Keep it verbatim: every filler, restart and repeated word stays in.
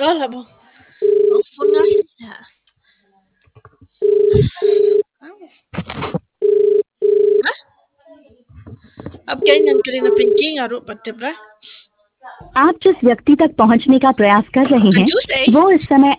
betul habang telepon ngahin ya. Hah? अब क्या इन करें अपने की आरो पत्ते पर आप जिस व्यक्ति तक पहुंचने का प्रयास कर रहे हैं कंजूस है वो इस समय